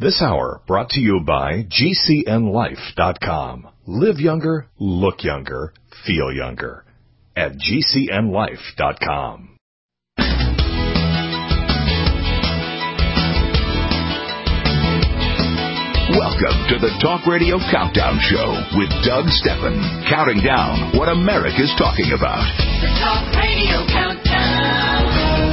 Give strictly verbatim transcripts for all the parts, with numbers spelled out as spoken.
This hour brought to you by G C N life dot com. Live younger, look younger, feel younger at G C N life dot com. Welcome to the Talk Radio Countdown Show with Doug Stephan, counting down what America's talking about. The Talk Radio Countdown.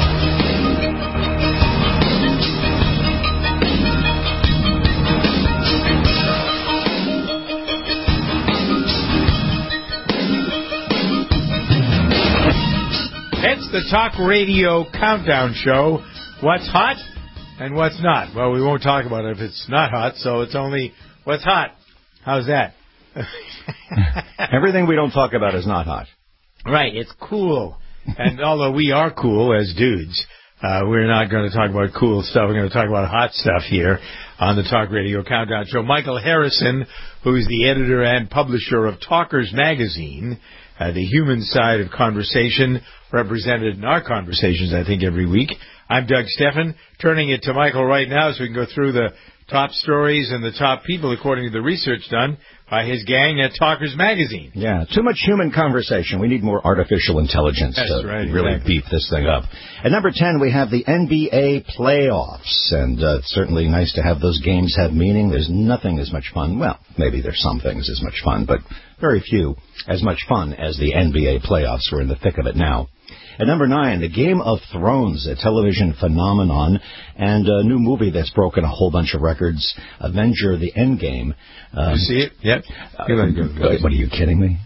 It's the Talk Radio Countdown Show. What's hot and what's not? Well, we won't talk about it if it's not hot, so it's only what's hot. How's that? Everything we don't talk about is not hot. Right, it's cool. And although we are cool as dudes, uh, we're not going to talk about cool stuff. We're going to talk about hot stuff here on the Talk Radio Countdown Show. Michael Harrison, who's the editor and publisher of Talkers Magazine, uh, the human side of conversation, represented in our conversations, I think, every week. I'm Doug Stephan, turning it to Michael right now so we can go through the top stories and the top people according to the research done by his gang at Talkers Magazine. Yeah, too much human conversation. We need more artificial intelligence That's to right, really exactly. beef this thing up. At number ten, we have the N B A playoffs, and uh, it's certainly nice to have those games have meaning. There's nothing as much fun. Well, maybe there's some things as much fun, but very few as much fun as the N B A playoffs. We're in the thick of it now. At number nine, The Game of Thrones, a television phenomenon, and a new movie that's broken a whole bunch of records, Avenger the Endgame. Um, you see it? Yep. Uh, what, are you kidding me?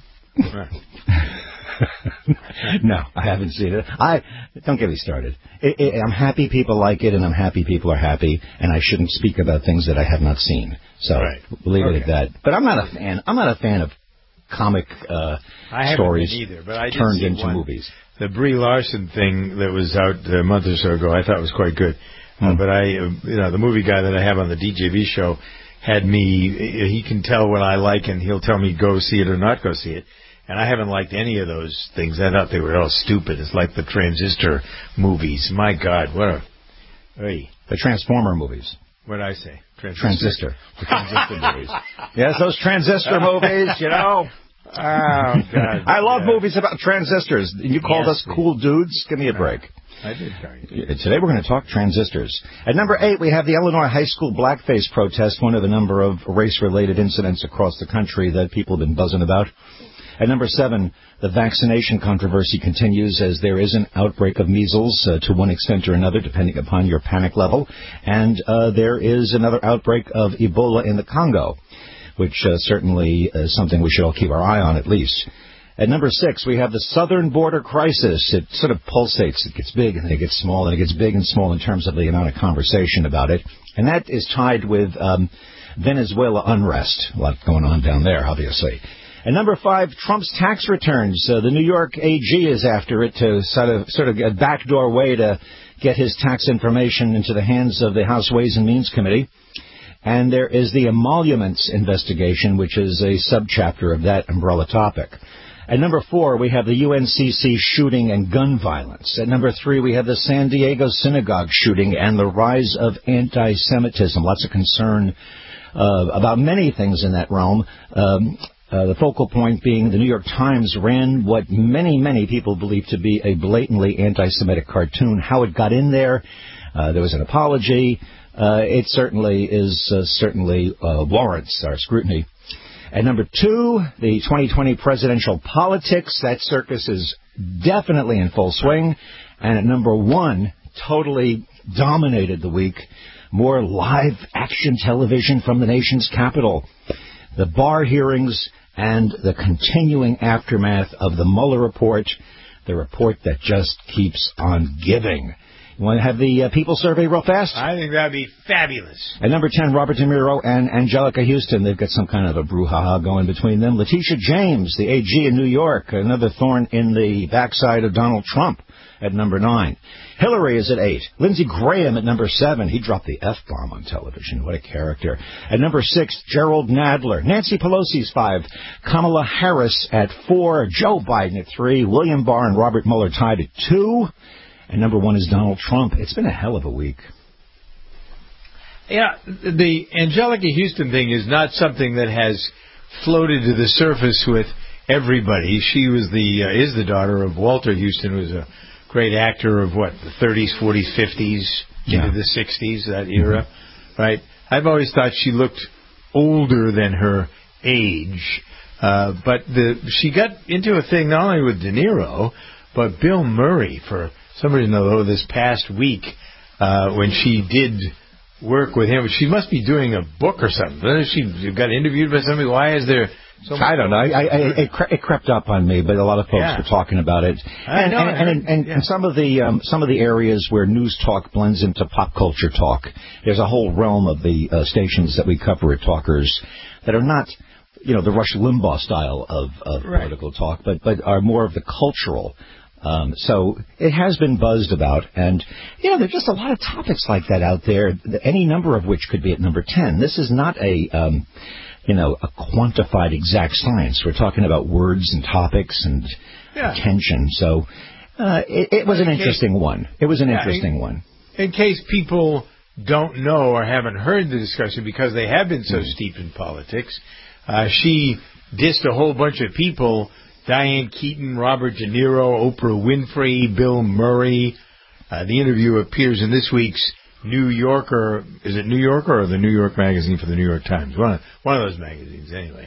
No, I haven't seen it. I Don't get me started. It, it, I'm happy people like it, and I'm happy people are happy, and I shouldn't speak about things that I have not seen. So right. leave okay. it at that. But I'm not a fan. I'm not a fan of comic uh, I stories either, but I did turned see into one. movies. The Brie Larson thing that was out a month or so ago, I thought was quite good. Uh, Mm. but I, uh, you know, the movie guy that I have on the D J V show had me, he can tell what I like and he'll tell me go see it or not go see it. And I haven't liked any of those things. I thought they were all stupid. It's like the Transistor movies. My God, what a, hey. The Transformer movies. What did I say? Transistor. Transistor. The Transistor movies. Yes, those Transistor movies, you know. Oh, God. I love yeah. movies about transistors. You called Yes, us cool dudes? Give me a break. I did tell you. Today we're going to talk transistors. At number eight, we have the Illinois high school blackface protest, one of a number of race-related incidents across the country that people have been buzzing about. At number seven, the vaccination controversy continues as there is an outbreak of measles uh, to one extent or another, depending upon your panic level. And uh, there is another outbreak of Ebola in the Congo, which uh, certainly is something we should all keep our eye on at least. At number six, we have the southern border crisis. It sort of pulsates. It gets big and then it gets small, and it gets big and small in terms of the amount of conversation about it. And that is tied with um, Venezuela unrest. A lot going on down there, obviously. At number five, Trump's tax returns. Uh, the New York A G is after it to sort of, sort of a backdoor way to get his tax information into the hands of the House Ways and Means Committee. And there is the emoluments investigation, which is a subchapter of that umbrella topic. At number four, we have the U N C C shooting and gun violence. At number three, we have the San Diego synagogue shooting and the rise of anti-Semitism. Lots of concern uh, about many things in that realm. Um, uh, the focal point being the New York Times ran what many, many people believe to be a blatantly anti-Semitic cartoon. How it got in there, uh, there was an apology. Uh, it certainly is uh, certainly uh, warrants our scrutiny. At number two, the twenty twenty presidential politics. That circus is definitely in full swing. And at number one, totally dominated the week, more live action television from the nation's capital. The Barr hearings and the continuing aftermath of the Mueller report, the report that just keeps on giving. You want to have the uh, People Survey real fast? I think that would be fabulous. At number ten, Robert De Niro and Angelica Houston. They've got some kind of a brouhaha going between them. Letitia James, the A G in New York, another thorn in the backside of Donald Trump at number nine. Hillary is at eight. Lindsey Graham at number seven. He dropped the F-bomb on television. What a character. At number six, Gerald Nadler. Nancy Pelosi's five. Kamala Harris at four. Joe Biden at three. William Barr and Robert Mueller tied at two. And number one is Donald Trump. It's been a hell of a week. Yeah, the Angelica Houston thing is not something that has floated to the surface with everybody. She was the uh, is the daughter of Walter Houston, who was a great actor of what the thirties, forties, fifties, yeah. into the sixties, that era, mm-hmm. right? I've always thought she looked older than her age, uh, but the she got into a thing not only with De Niro, but Bill Murray for some reason. Although this past week, uh, when she did work with him, she must be doing a book or something. She got interviewed by somebody. Why is there? So I don't know. I, I, it, cre- it crept up on me, but a lot of folks yeah. were talking about it. I and, know, and, and, and, yeah. and some of the um, some of the areas where news talk blends into pop culture talk. There's a whole realm of the uh, stations that we cover at Talkers that are not, you know, the Rush Limbaugh style of, of right. political talk, but but are more of the cultural. Um, so it has been buzzed about, and you know, there's just a lot of topics like that out there. Any number of which could be at number ten. This is not a um, you know, a quantified exact science. We're talking about words and topics and yeah. attention. So uh, it, it was an interesting one. It was an yeah, interesting in, one. In case people don't know or haven't heard the discussion because they have been so mm. steeped in politics, uh, she dissed a whole bunch of people, Diane Keaton, Robert De Niro, Oprah Winfrey, Bill Murray. Uh, the interview appears in this week's New Yorker. Is it New Yorker or the New York Magazine for the New York Times? One of, one of those magazines, anyway.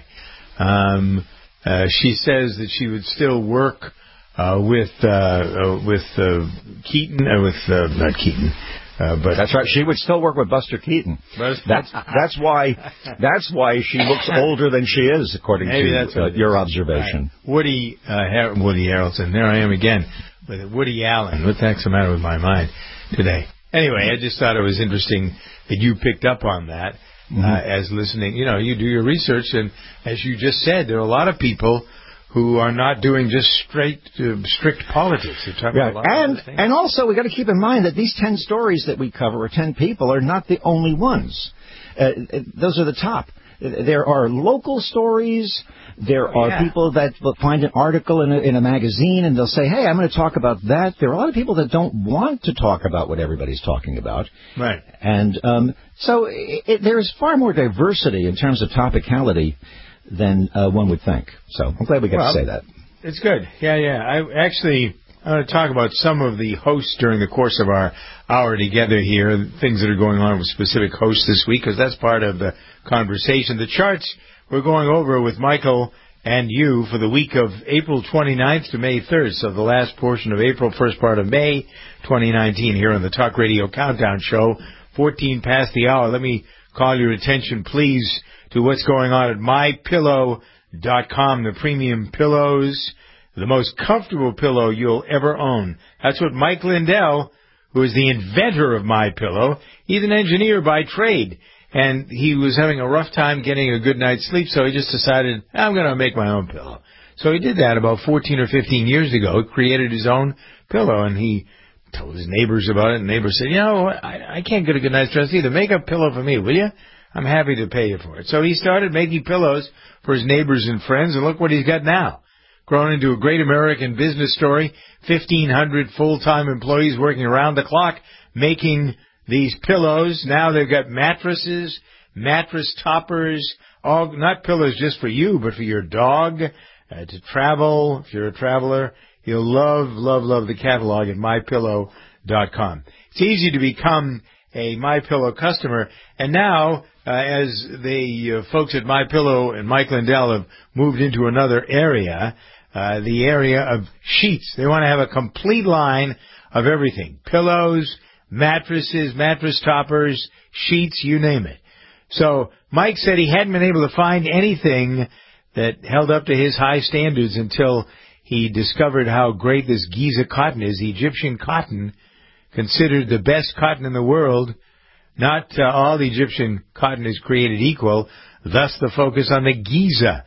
Um, uh, she says that she would still work uh, with uh, uh, with uh, Keaton, uh, with uh, not Keaton, uh, but that's right. She would still work with Buster Keaton. That's that's why that's why she looks older than she is, according Maybe to that's uh, your observation. Right. Woody uh, Har- Woody Harrelson. There I am again with Woody Allen. What the heck's the matter with my mind today? Anyway, I just thought it was interesting that you picked up on that mm-hmm. uh, as listening. You know, you do your research, and as you just said, there are a lot of people who are not doing just straight, uh, strict politics. They're talking yeah. about a lot and of things. And also, we got to keep in mind that these ten stories that we cover, or ten people, are not the only ones. Uh, those are the top. There are local stories. There are yeah. people that will find an article in a, in a magazine and they'll say, hey, I'm going to talk about that. There are a lot of people that don't want to talk about what everybody's talking about. Right. And um, so it, it, there's far more diversity in terms of topicality than uh, one would think. So I'm glad we got well, to say that. It's good. Yeah, yeah. I actually... I want to talk about some of the hosts during the course of our hour together here, things that are going on with specific hosts this week, because that's part of the conversation. The charts we're going over with Michael and you for the week of April twenty-ninth to May third, so the last portion of April, first part of May twenty nineteen here on the Talk Radio Countdown Show, fourteen past the hour. Let me call your attention, please, to what's going on at my pillow dot com, the premium pillows. The most comfortable pillow you'll ever own. That's what Mike Lindell, who is the inventor of MyPillow, he's an engineer by trade, and he was having a rough time getting a good night's sleep, so he just decided, I'm going to make my own pillow. So he did that about fourteen or fifteen years ago. He created his own pillow, and he told his neighbors about it, and neighbors said, you know, I, I can't get a good night's rest either. Make a pillow for me, will you? I'm happy to pay you for it. So he started making pillows for his neighbors and friends, and look what he's got now. Grown into a great American business story, fifteen hundred full-time employees working around the clock making these pillows. Now they've got mattresses, mattress toppers, all not pillows just for you, but for your dog, uh, to travel. If you're a traveler, you'll love, love, love the catalog at my pillow dot com. It's easy to become a MyPillow customer, and now, uh, as the uh, folks at MyPillow and Mike Lindell have moved into another area, Uh, the area of sheets. They want to have a complete line of everything. Pillows, mattresses, mattress toppers, sheets, you name it. So Mike said he hadn't been able to find anything that held up to his high standards until he discovered how great this Giza cotton is, the Egyptian cotton, considered the best cotton in the world. Not uh, all the Egyptian cotton is created equal, thus the focus on the Giza.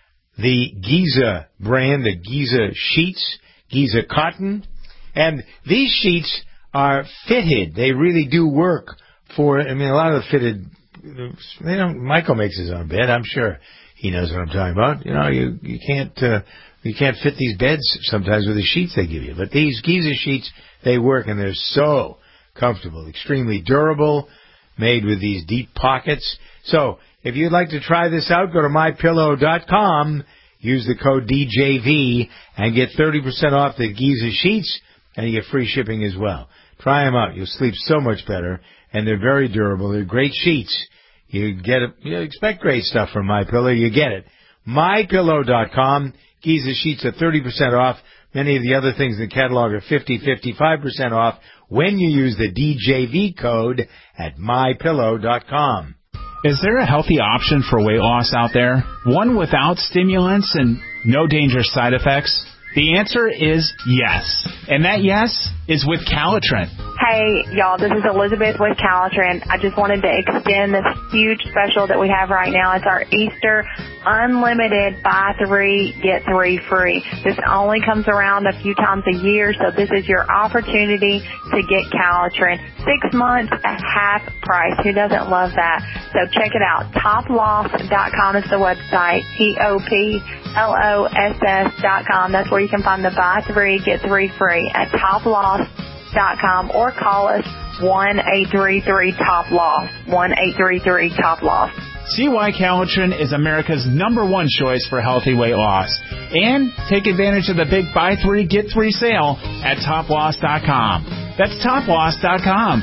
The Giza brand, the Giza sheets, Giza cotton. And these sheets are fitted. They really do work for, I mean, a lot of the fitted, they don't, Michael makes his own bed. I'm sure he knows what I'm talking about. You know, you, you can't, uh, you can't fit these beds sometimes with the sheets they give you. But these Giza sheets, they work and they're so comfortable, extremely durable. made with these deep pockets. So if you'd like to try this out, go to my pillow dot com, use the code D J V, and get thirty percent off the Giza sheets, and you get free shipping as well. Try them out. You'll sleep so much better, and they're very durable. They're great sheets. You get it, you expect great stuff from MyPillow. You get it. my pillow dot com. Giza sheets are thirty percent off. Many of the other things in the catalog are fifty, fifty-five percent off when you use the D J V code at my pillow dot com. Is there a healthy option for weight loss out there? One without stimulants and no dangerous side effects? The answer is yes. And that yes is with Calitrin. Hey, y'all, this is Elizabeth with Calitrin. I just wanted to extend this huge special that we have right now. It's our Easter unlimited buy three, get three free. This only comes around a few times a year, so this is your opportunity to get Calitrin. Six months at half price. Who doesn't love that? So check it out. top loss dot com is the website. T O P L O S S dot com. That's where you can find the buy three, get three free at top loss dot com, or call us one eight three three top loss, one eight three three top loss. See why Calitrin is America's number one choice for healthy weight loss. And take advantage of the big buy three, get three sale at top loss dot com. That's top loss dot com.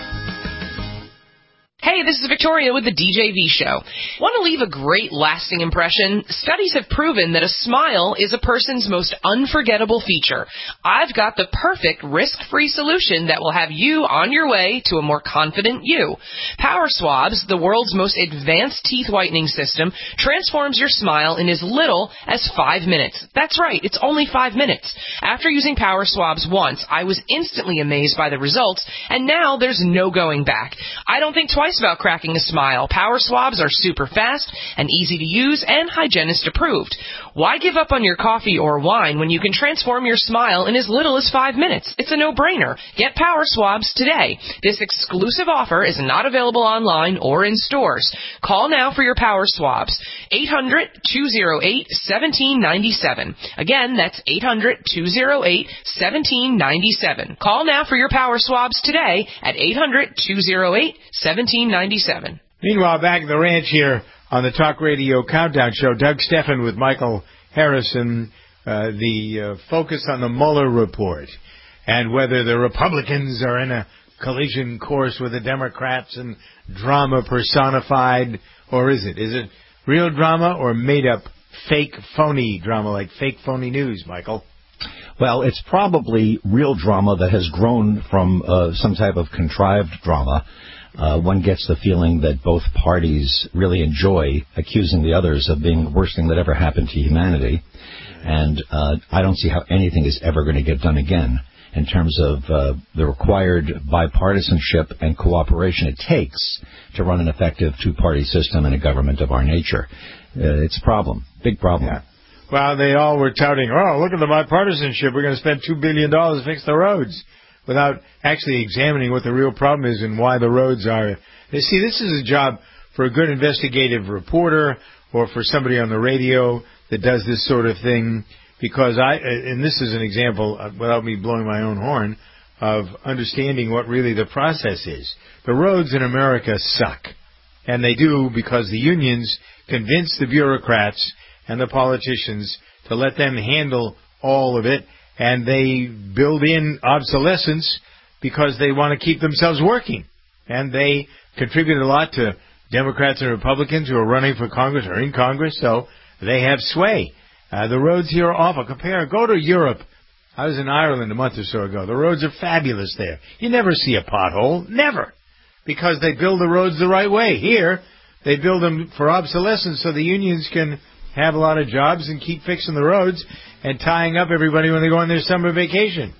Hey, this is Victoria with the D J V Show. Want to leave a great lasting impression? Studies have proven that a smile is a person's most unforgettable feature. I've got the perfect risk-free solution that will have you on your way to a more confident you. Power Swabs, the world's most advanced teeth whitening system, transforms your smile in as little as five minutes. That's right, it's only five minutes. After using Power Swabs once, I was instantly amazed by the results, and now there's no going back. I don't think twice about cracking a smile. Power Swabs are super fast and easy to use and hygienist approved. Why give up on your coffee or wine when you can transform your smile in as little as five minutes? It's a no-brainer. Get Power Swabs today. This exclusive offer is not available online or in stores. Call now for your Power Swabs. eight hundred, two oh eight, one seven nine seven. Again, that's eight hundred, two oh eight, one seven nine seven. Call now for your Power Swabs today at eight hundred, two oh eight, one seven nine seven. Meanwhile, back at the ranch here on the Talk Radio Countdown Show, Doug Steffen with Michael Harrison, uh, the uh, focus on the Mueller report and whether the Republicans are in a collision course with the Democrats and drama personified, or is it? Is it real drama or made-up fake, phony drama, like fake, phony news, Michael? Well, it's probably real drama that has grown from uh, some type of contrived drama. Uh, one gets the feeling that both parties really enjoy accusing the others of being the worst thing that ever happened to humanity. And uh, I don't see how anything is ever going to get done again in terms of uh, the required bipartisanship and cooperation it takes to run an effective two-party system in a government of our nature. Uh, it's a problem, big problem. Yeah. Well, they all were touting, oh, look at the bipartisanship. We're going to spend two billion dollars to fix the roads, without actually examining what the real problem is and why the roads are. You see, this is a job for a good investigative reporter or for somebody on the radio that does this sort of thing, because I, and this is an example, without me blowing my own horn, of understanding what really the process is. The roads in America suck, and they do because the unions convince the bureaucrats and the politicians to let them handle all of it, and they build in obsolescence because they want to keep themselves working. And they contribute a lot to Democrats and Republicans who are running for Congress or in Congress, so they have sway. Uh, the roads here are awful. Compare, go to Europe. I was in Ireland a month or so ago. The roads are fabulous there. You never see a pothole. Never. Because they build the roads the right way. Here, they build them for obsolescence so the unions can have a lot of jobs and keep fixing the roads and tying up everybody when they go on their summer vacation.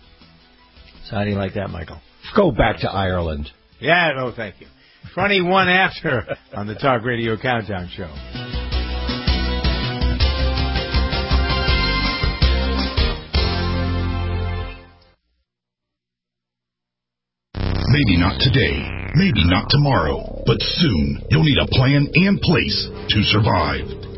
So how do you like that, Michael? Go back to Ireland. Yeah, no, thank you. twenty-one after on the Talk Radio Countdown Show. Maybe not today, maybe not tomorrow, but soon you'll need a plan and place to survive.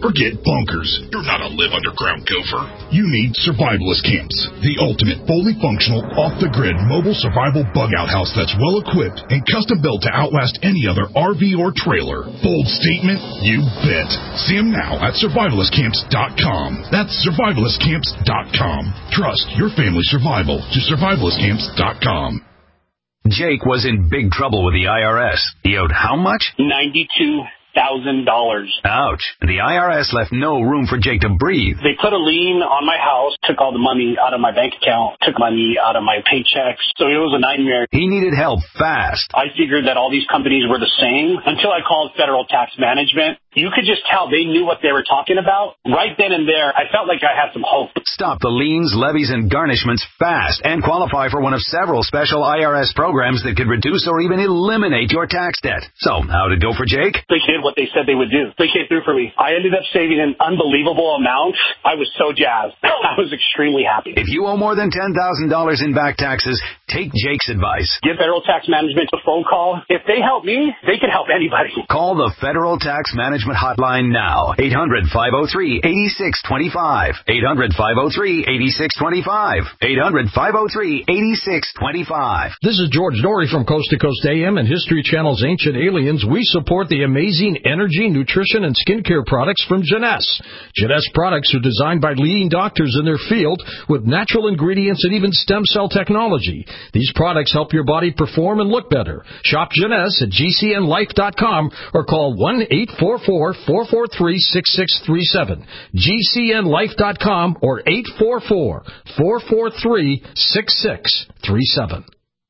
Forget bunkers. You're not a live underground gopher. You need Survivalist Camps, the ultimate fully functional, off-the-grid mobile survival bug-out house that's well-equipped and custom-built to outlast any other R V or trailer. Bold statement? You bet. See them now at survivalist camps dot com. That's survivalist camps dot com. Trust your family's survival to survivalist camps dot com. Jake was in big trouble with the I R S. He owed how much? ninety-two thousand dollars. Ouch. The I R S left no room for Jake to breathe. They put a lien on my house, took all the money out of my bank account, took money out of my paychecks. So it was a nightmare. He needed help fast. I figured that all these companies were the same until I called Federal Tax Management. You could just tell they knew what they were talking about. Right then and there, I felt like I had some hope. Stop the liens, levies, and garnishments fast and qualify for one of several special I R S programs that could reduce or even eliminate your tax debt. So, how'd it go for Jake? They did what they said they would do. They came through for me. I ended up saving an unbelievable amount. I was so jazzed. I was extremely happy. If you owe more than ten thousand dollars in back taxes, take Jake's advice. Give Federal Tax Management a phone call. If they help me, they can help anybody. Call the Federal Tax Management hotline now. eight hundred, five oh three, eight six two five. eight hundred, five oh three, eight six two five. eight hundred, five oh three, eight six two five. This is George Dory from Coast to Coast A M and History Channel's Ancient Aliens. We support the amazing energy, nutrition, and skincare products from Jeunesse. Jeunesse products are designed by leading doctors in their field with natural ingredients and even stem cell technology. These products help your body perform and look better. Shop Jeunesse at G C N life dot com or call one eight four four, four four three, six six three seven. G C N life dot com or eight four four, four four three, six six three seven.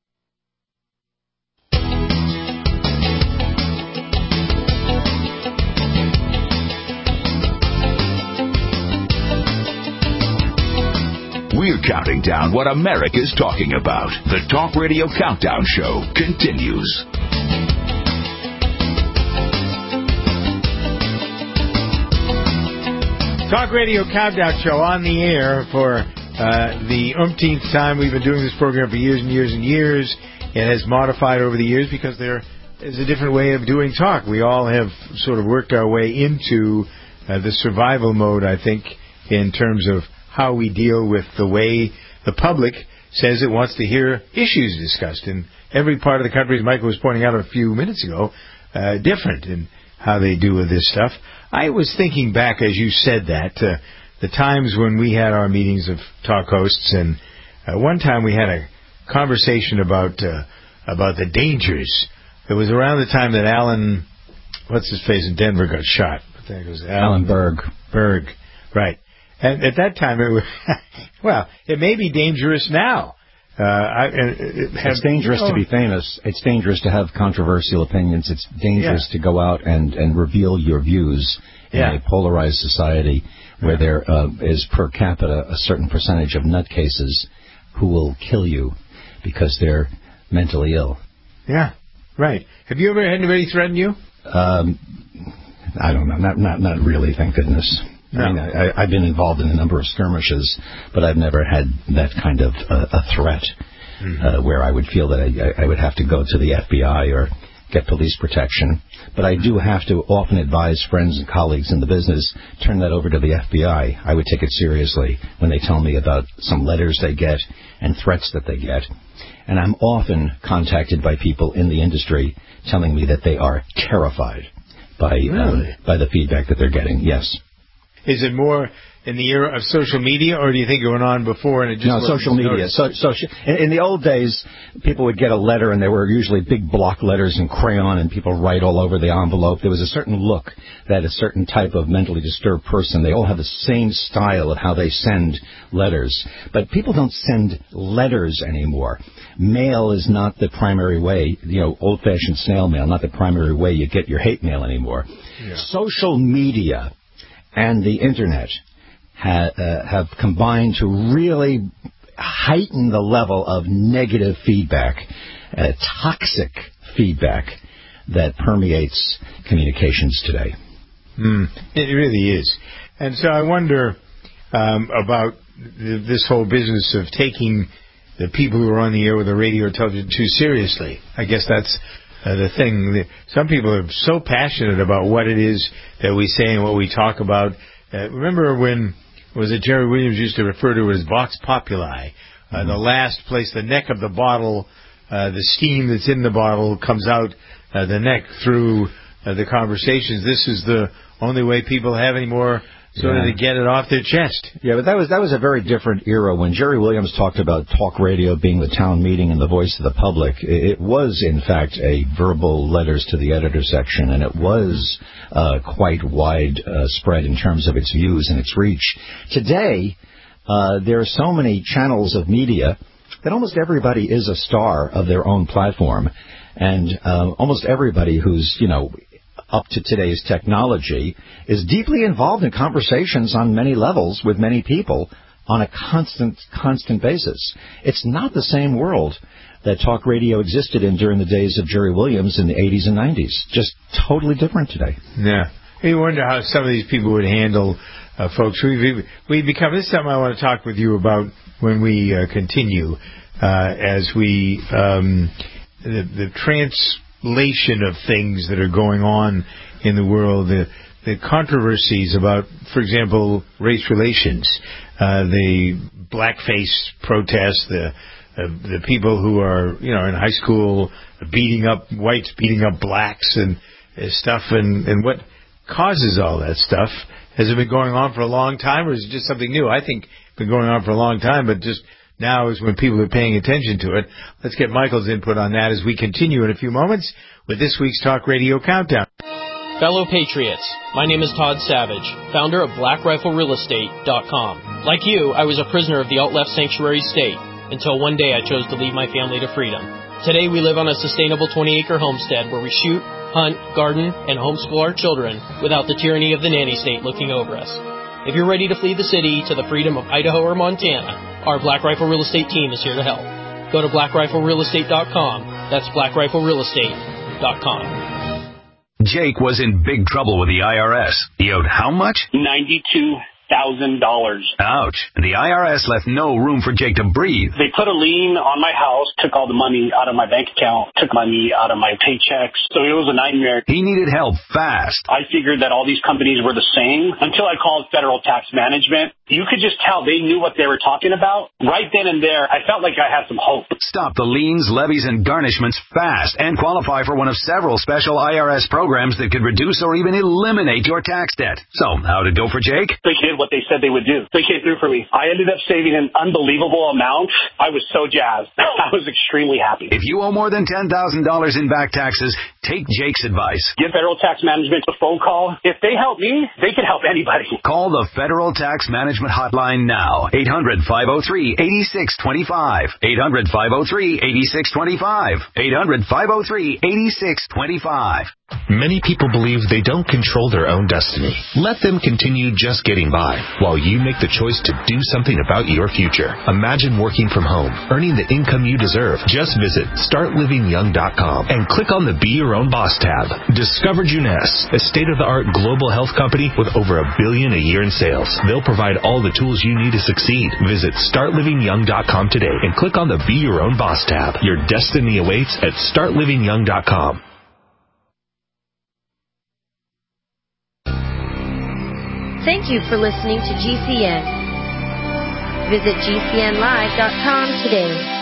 We're counting down what America's talking about. The Talk Radio Countdown Show continues. Talk Radio Countdown Show on the air for uh, the umpteenth time. We've been doing this program for years and years and years. It has modified over the years because there is a different way of doing talk. We all have sort of worked our way into uh, the survival mode, I think, in terms of how we deal with the way the public says it wants to hear issues discussed. In every part of the country, as Michael was pointing out a few minutes ago, uh, different in how they do with this stuff. I was thinking back, as you said that, uh, the times when we had our meetings of talk hosts, and uh, one time we had a conversation about uh, about the dangers. It was around the time that Alan, what's his face in Denver, got shot. I think it was Alan, Alan Berg. Berg, right. And at that time, it was, well, it may be dangerous now. Uh, I, it has, it's dangerous oh. to be famous. It's dangerous to have controversial opinions. It's dangerous yeah. to go out and, and reveal your views in yeah. a polarized society where yeah. there uh, is per capita a certain percentage of nutcases who will kill you because they're mentally ill. Yeah, right. Have you ever had anybody threaten you? Um, I don't know. Not not not really, thank goodness. No. I mean, I, I've been involved in a number of skirmishes, but I've never had that kind of uh, a threat mm-hmm. uh, where I would feel that I, I would have to go to the F B I or get police protection. But I do have to often advise friends and colleagues in the business, turn that over to the F B I. I would take it seriously when they tell me about some letters they get and threats that they get. And I'm often contacted by people in the industry telling me that they are terrified by really? um, by the feedback that they're getting. Yes. Is it more in the era of social media, or do you think it went on before and it just no social media? So, so in, in the old days, people would get a letter, and there were usually big block letters in crayon, and people write all over the envelope. There was a certain look that a certain type of mentally disturbed person. They all have the same style of how they send letters, but people don't send letters anymore. Mail is not the primary way. You know, old-fashioned snail mail, not the primary way you get your hate mail anymore. Yeah. Social media and the Internet ha, uh, have combined to really heighten the level of negative feedback, uh, toxic feedback that permeates communications today. Mm, it really is. And so I wonder um, about th- this whole business of taking the people who are on the air with the radio or television too seriously. I guess that's uh, the thing. The, some people are so passionate about what it is that we say and what we talk about. Uh, remember when was it Jerry Williams used to refer to it as Vox Populi, uh, mm-hmm. the last place, the neck of the bottle, uh, the steam that's in the bottle comes out uh, the neck through uh, the conversations. This is the only way people have any more sort yeah. of to get it off their chest. Yeah, but that was that was a very different era. When Jerry Williams talked about talk radio being the town meeting and the voice of the public, it was, in fact, a verbal letters to the editor section, and it was uh, quite wide uh, spread in terms of its views and its reach. Today, uh, there are so many channels of media that almost everybody is a star of their own platform, and uh, almost everybody who's, you know, up to today's technology is deeply involved in conversations on many levels with many people on a constant, constant basis. It's not the same world that talk radio existed in during the days of Jerry Williams in the eighties and nineties. Just totally different today. Yeah. You wonder how some of these people would handle uh, folks. We we become, this is something I want to talk with you about when we uh, continue uh, as we, um, the, the trans... of things that are going on in the world, the, the controversies about, for example, race relations, uh, the blackface protests, the uh, the people who are, you know, in high school beating up whites, beating up blacks and uh, stuff, and, and what causes all that stuff. Has it been going on for a long time, or is it just something new? I think it's been going on for a long time, but just now is when people are paying attention to it. Let's get Michael's input on that as we continue in a few moments with this week's Talk Radio Countdown. Fellow Patriots, my name is Todd Savage, founder of Black Rifle Real Estate dot com. Like you, I was a prisoner of the alt-left sanctuary state until one day I chose to lead my family to freedom. Today we live on a sustainable twenty-acre homestead where we shoot, hunt, garden, and homeschool our children without the tyranny of the nanny state looking over us. If you're ready to flee the city to the freedom of Idaho or Montana, our Black Rifle Real Estate team is here to help. Go to Black Rifle Real Estate dot com. That's Black Rifle Real Estate dot com. Jake was in big trouble with the I R S. He owed how much? ninety-two thousand dollars. Ouch. And the I R S left no room for Jake to breathe. They put a lien on my house, took all the money out of my bank account, took money out of my paychecks. So it was a nightmare. He needed help fast. I figured that all these companies were the same until I called Federal Tax Management. You could just tell they knew what they were talking about. Right then and there, I felt like I had some hope. Stop the liens, levies, and garnishments fast and qualify for one of several special I R S programs that could reduce or even eliminate your tax debt. So, how'd it go for Jake? They did what they said they would do. They came through for me. I ended up saving an unbelievable amount. I was so jazzed. I was extremely happy. If you owe more than ten thousand dollars in back taxes, take Jake's advice. Give Federal Tax Management a phone call. If they help me, they can help anybody. Call the Federal Tax Management Hotline now. eight hundred, five oh three, eight six two five. eight hundred, five oh three, eight six two five. eight hundred, five oh three, eight six two five. Many people believe they don't control their own destiny. Let them continue just getting by while you make the choice to do something about your future. Imagine working from home, earning the income you deserve. Just visit start living young dot com and click on the Be Your Own Boss tab. Discover Juness, a state-of-the-art global health company with over a billion a year in sales. They'll provide all the tools you need to succeed. Visit start living young dot com today and click on the Be Your Own Boss tab. Your destiny awaits at start living young dot com. Thank you for listening to G C N. Visit G C N live dot com today.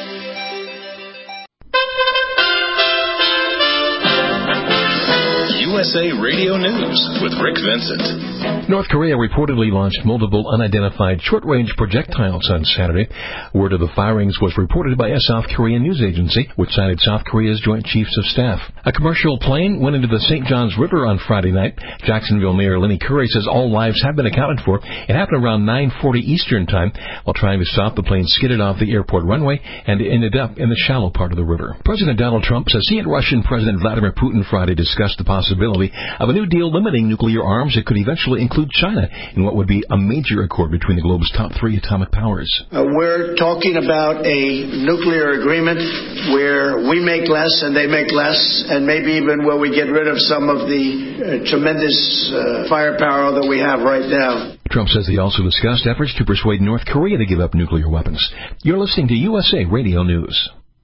U S A Radio News with Rick Vincent. North Korea reportedly launched multiple unidentified short-range projectiles on Saturday. Word of the firings was reported by a South Korean news agency, which cited South Korea's Joint Chiefs of Staff. A commercial plane went into the Saint Johns River on Friday night. Jacksonville Mayor Lenny Curry says all lives have been accounted for. It happened around nine forty Eastern Time. While trying to stop, the plane skidded off the airport runway and ended up in the shallow part of the river. President Donald Trump says he and Russian President Vladimir Putin Friday discussed the possibility of a new deal limiting nuclear arms that could eventually include China in what would be a major accord between the globe's top three atomic powers. Uh, we're talking about a nuclear agreement where we make less and they make less, and maybe even where we get rid of some of the uh, tremendous uh, firepower that we have right now. Trump says he also discussed efforts to persuade North Korea to give up nuclear weapons. You're listening to U S A Radio News.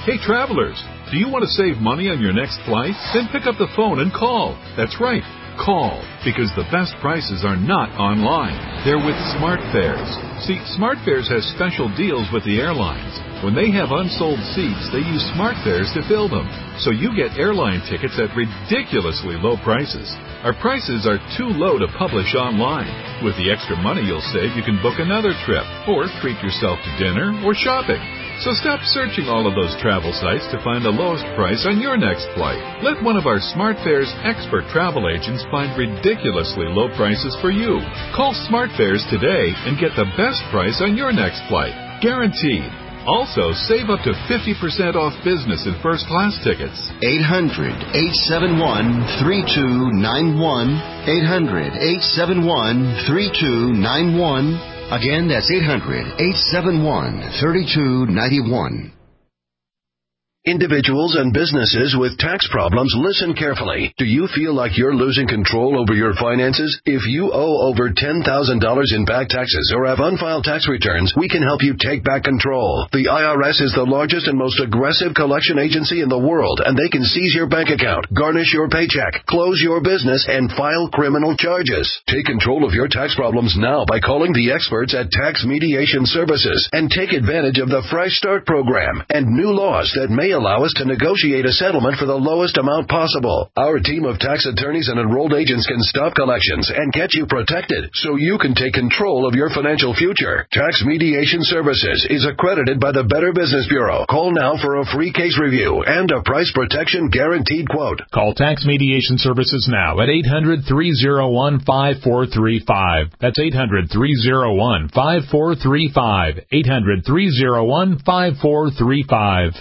Hey, travelers, do you want to save money on your next flight? Then pick up the phone and call. That's right, call, because the best prices are not online. They're with SmartFares. See, SmartFares has special deals with the airlines. When they have unsold seats, they use SmartFares to fill them. So you get airline tickets at ridiculously low prices. Our prices are too low to publish online. With the extra money you'll save, you can book another trip or treat yourself to dinner or shopping. So stop searching all of those travel sites to find the lowest price on your next flight. Let one of our SmartFares expert travel agents find ridiculously low prices for you. Call SmartFares today and get the best price on your next flight. Guaranteed. Also, save up to fifty percent off business and first class tickets. eight hundred, eight seven one, three two nine one. eight hundred, eight seven one, three two nine one. Again, that's eight hundred, eight seven one, three two nine one. Individuals and businesses with tax problems, listen carefully. Do you feel like you're losing control over your finances? If you owe over ten thousand dollars in back taxes or have unfiled tax returns, we can help you take back control. The I R S is the largest and most aggressive collection agency in the world, and they can seize your bank account, garnish your paycheck, close your business, and file criminal charges. Take control of your tax problems now by calling the experts at Tax Mediation Services and take advantage of the Fresh Start program and new laws that may allow us to negotiate a settlement for the lowest amount possible. Our team of tax attorneys and enrolled agents can stop collections and get you protected so you can take control of your financial future. Tax Mediation Services is accredited by the Better Business Bureau. Call now for a free case review and a price protection guaranteed quote. Call Tax Mediation Services now at eight hundred, three oh one, five four three five. That's eight hundred, three oh one, five four three five. eight hundred, three oh one, five four three five.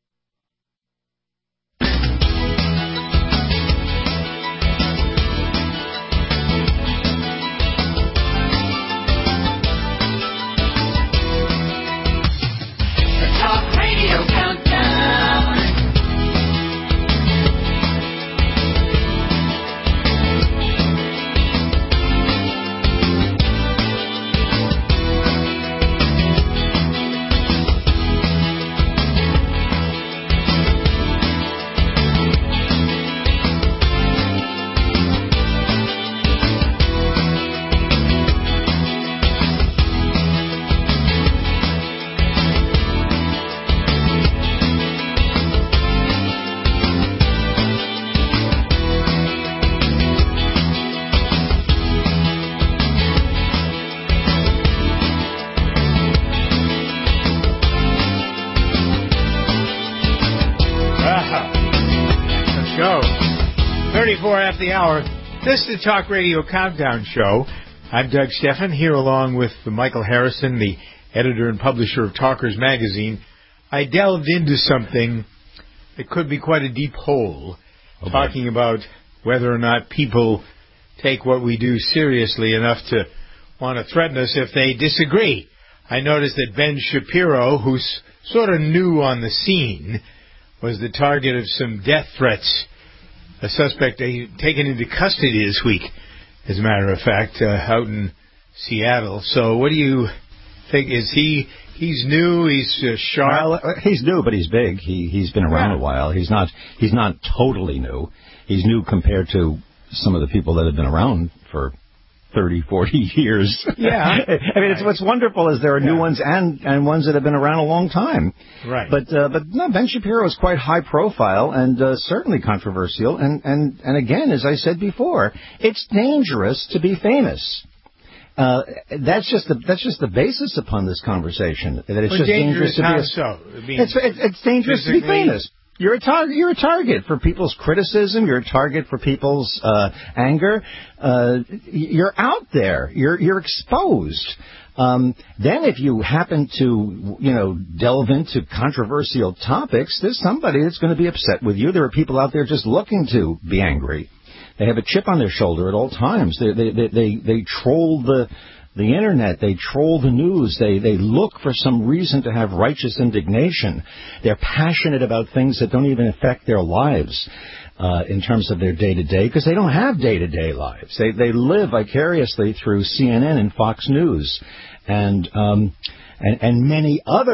After the hour. This is the Talk Radio Countdown Show. I'm Doug Stephan, here along with Michael Harrison, the editor and publisher of Talkers Magazine. I delved into something that could be quite a deep hole, okay. Talking about whether or not people take what we do seriously enough to want to threaten us if they disagree. I noticed that Ben Shapiro, who's sort of new on the scene, was the target of some death threats. A suspect taken into custody this week, as a matter of fact, uh, out in Seattle. So what do you think? Is he, he's new, he's uh, sharp? Well, he's new, but he's big. He, he's been around yeah. a while. He's not, he's not totally new. He's new compared to some of the people that have been around for thirty, forty years. Yeah. I mean, it's, what's wonderful is there are yeah. new ones and, and ones that have been around a long time. Right. But, uh, but no, Ben Shapiro is quite high profile and uh, certainly controversial. And, and, and again, as I said before, it's dangerous to be famous. Uh, that's just the that's just the basis upon this conversation. That it's well, just dangerous, dangerous to be. How so? I mean, it's, it's it's dangerous to be famous. You're a target. You're a target for people's criticism. You're a target for people's uh, anger. Uh, you're out there. You're you're exposed. Um, then, if you happen to, you know, delve into controversial topics, there's somebody that's going to be upset with you. There are people out there just looking to be angry. They have a chip on their shoulder at all times. They they they they, they troll the. The Internet, they troll the news, they they look for some reason to have righteous indignation. They're passionate about things that don't even affect their lives uh, in terms of their day-to-day, because they don't have day-to-day lives. They they live vicariously through C N N and Fox News and um, and, and many other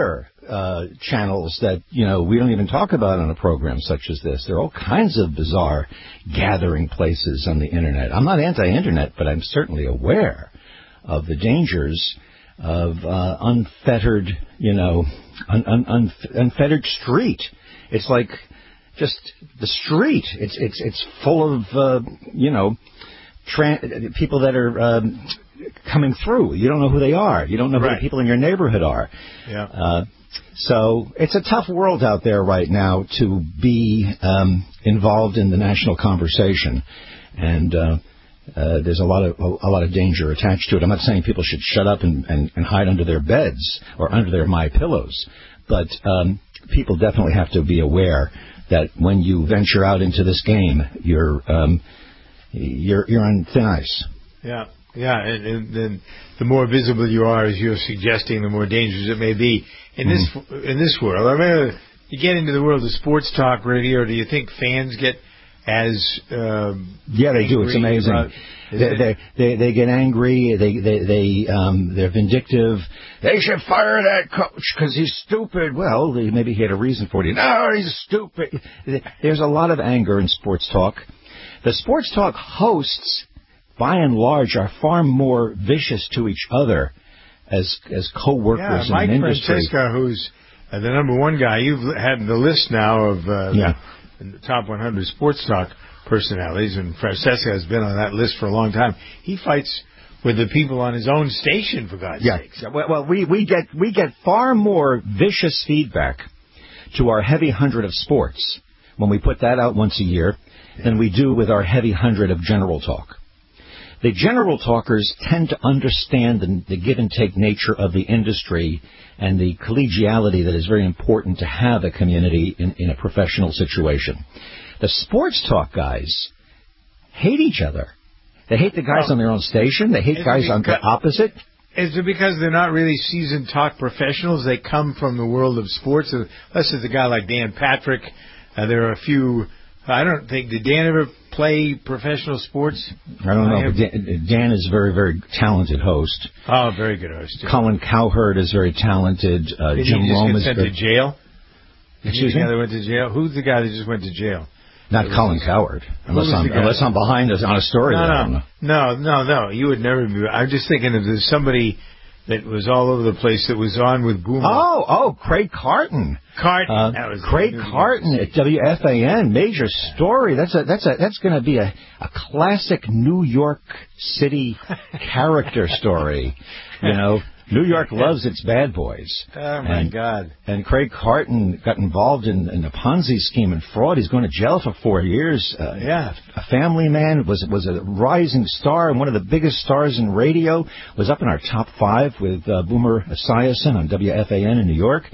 uh, channels that, you know, we don't even talk about on a program such as this. There are all kinds of bizarre gathering places on the Internet. I'm not anti-Internet, but I'm certainly aware of the dangers of uh, unfettered, you know, un- un- un- unfettered street. It's like just the street. It's it's it's full of, uh, you know, tra- people that are um, coming through. You don't know who they are. You don't know who Right. the people in your neighborhood are. Yeah. Uh, so it's a tough world out there right now to be um, involved in the national conversation, and uh, uh, there's a lot of a, a lot of danger attached to it. I'm not saying people should shut up and, and, and hide under their beds or under their My Pillows, but um, people definitely have to be aware that when you venture out into this game, you're um, you're you're on thin ice. Yeah, yeah, and, and then the more visible you are, as you're suggesting, the more dangerous it may be in this Mm-hmm. in this world. I mean, you get into the world of sports talk radio. Do you think fans get as um, Yeah, they do. It's angry amazing. about- is They, it- they they they get angry. They they they um they're vindictive. They should fire that coach because he's stupid. Well, they, maybe he had a reason for it. No, he's stupid. There's a lot of anger in sports talk. The sports talk hosts, by and large, are far more vicious to each other as as co-workers yeah, Mike in an industry. Francesca, who's uh, the number one guy. You've had the list now of uh, Yeah. the top one hundred sports talk personalities, and Francesca has been on that list for a long time. He fights with the people on his own station, for God's Yeah. sakes. Well, well, we, we get we get far more vicious feedback to our heavy hundred of sports when we put that out once a year than we do with our heavy hundred of general talk. The general talkers tend to understand the, the give and take nature of the industry and the collegiality that is very important to have a community in, in a professional situation. The sports talk guys hate each other. They hate the guys Well, on their own station. They hate is it guys on the because- opposite. Is it because they're not really seasoned talk professionals? They come from the world of sports. Unless it's a guy like Dan Patrick. Uh, there are a few. I don't think, did Dan ever play professional sports? I don't know. I but have- Dan, Dan is a very, very talented host. Oh, very good host. yeah. Colin Cowherd is very talented. Uh, Did Jim he just Rome get is sent very... to jail? Excuse the me? guy that went to jail? Who's the guy that just went to jail? Not Colin Cowherd. Unless was I'm, the guy? unless I'm behind us on a story. No, that I don't no, know. no, no, no. You would never be. I'm just thinking of there's somebody that was all over the place that was on with Boomer. Oh, oh, Craig Carton. Carton. Uh, That was Craig Carton at W F A N, major story. That's a that's a that's going to be a, a classic New York City character story. You know, New York loves its bad boys. Oh my and, God! And Craig Carton got involved in, in a Ponzi scheme and fraud. He's going to jail for four years. Uh, Yeah. a family man, was was a rising star and one of the biggest stars in radio. Was up in our top five with uh, Boomer Esiason on W F A N in New York.